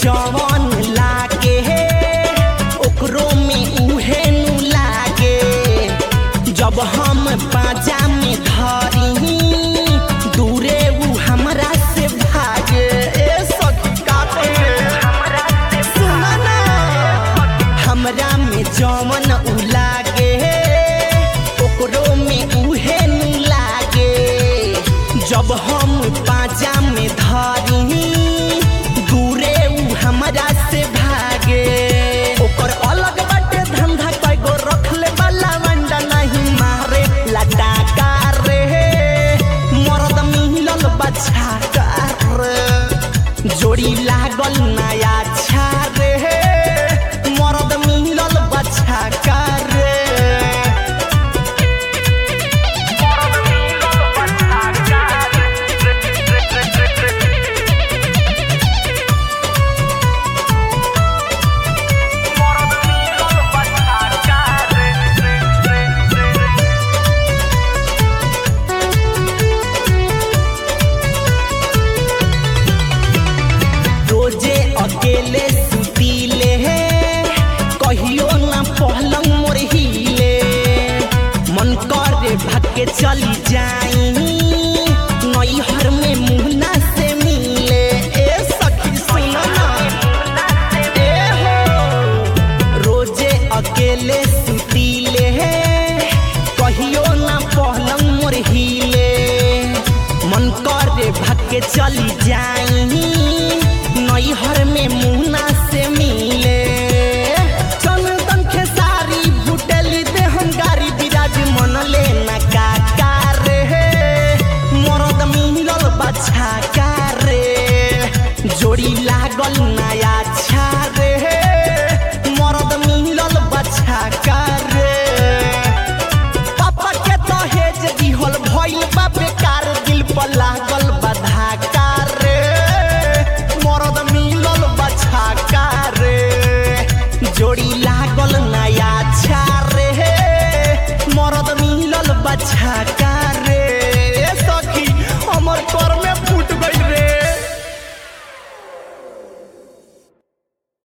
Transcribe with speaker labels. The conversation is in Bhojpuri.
Speaker 1: जवन लागे ओकरो में उहे नु लागे। जब हम पाजा में धरी दूरे उ हमरा से भागे। ए सखी का सुना ना हमरा में जवन उ लागे ओकरो में उहे नु लागे। जब हम पाजा में धरी दूरे उ हमरा से भागे। ओकर अलग बाटे धंधा कईगो रखले वाला वंडा नहीं मारे लटाका रे। मरद मिलल बच्चा रे जोड़ी लागल नया छा रे। मरद मिलल बच्चा रे अकेले सुतीले कहियो ना पहलंग मोर हिले। मन करे भागे चली जाई नैहर में मुहना से मिले। ए सखी सुना ना ए हो रोजे अकेले सुतीले कहियो ना पहलंग मोर हिले। मन करे भागे चली जाई नैहर में मुहना से मिले। चंदन खेसारी भुटेली दे हम गारी बिराज मन लेना काका रे। मरद मिलल बच्चा का रे जोड़ी लागल नया छा रे। मरद मिलल बच्चा का रे पापा के दहेज दिहल भइल बा बेकार दिल पर लागल बाधा का रे। मरद मिलल बच्चा का रे जोड़ी